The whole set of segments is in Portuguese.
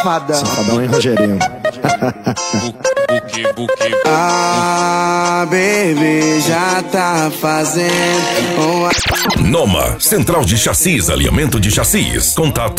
Safadão e Rogerinho. Ah, baby, já tá fazendo uma... Noma, Central de Chassis, Alinhamento de Chassis. Contato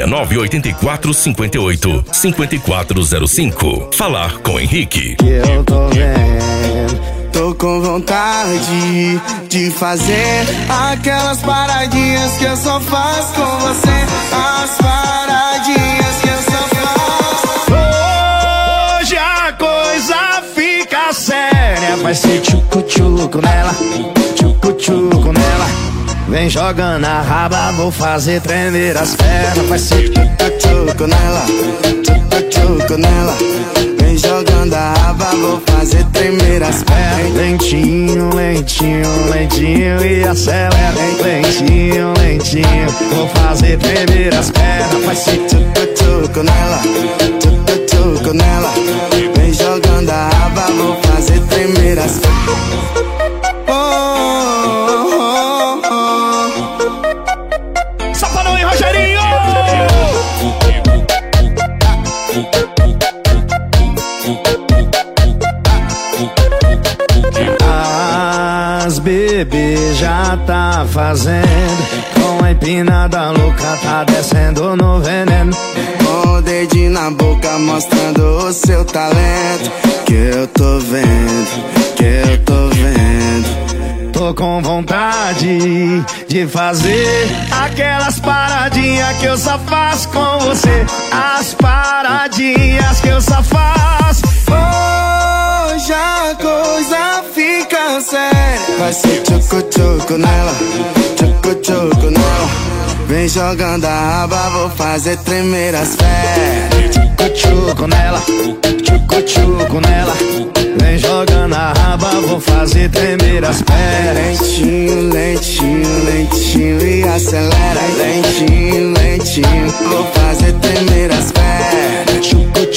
6988-58-5405. Falar com Henrique. Eu tô vendo. Tô com vontade de fazer aquelas paradinhas que eu só faço com você. As paradinhas que eu só faço. Hoje a coisa fica séria. Vai ser tchucu-tchucu nela, tchucu-tchucu nela. Vem jogando a raba, vou fazer tremer as pernas. Vai ser tchucu-tchucu nela, tchucu-tchucu nela. Vem jogando a raba, vou fazer tremer as pernas. Lentinho, lentinho, lentinho e acelera. Lentinho, lentinho, vou fazer tremer as pernas. Vai ser tchucu-tchucu nela, tchucu-tchucu nela. Vem jogando a raba, vou fazer tremer as pernas. Safadão e Rogerinho! As bebê já tá fazendo. Com a empinada louca tá descendo no veneno. Com o dedinho na boca mostrando o seu talento. Que eu tô vendo, que eu tô vendo. Tô com vontade de fazer aquelas paradinhas que eu só faço com você. As paradinhas que eu só faço. Hoje a coisa fica séria. Vai ser tchucu-tchucu nela, tchucu-tchucu nela. Vem jogando a raba, vou fazer tremer as pernas. Tchucu-tchucu nela, tchucu-tchucu nela. Vem jogando a raba, vou fazer tremer as pernas. Lentinho, lentinho, lentinho e acelera. Lentinho, lentinho, vou fazer tremer as pernas.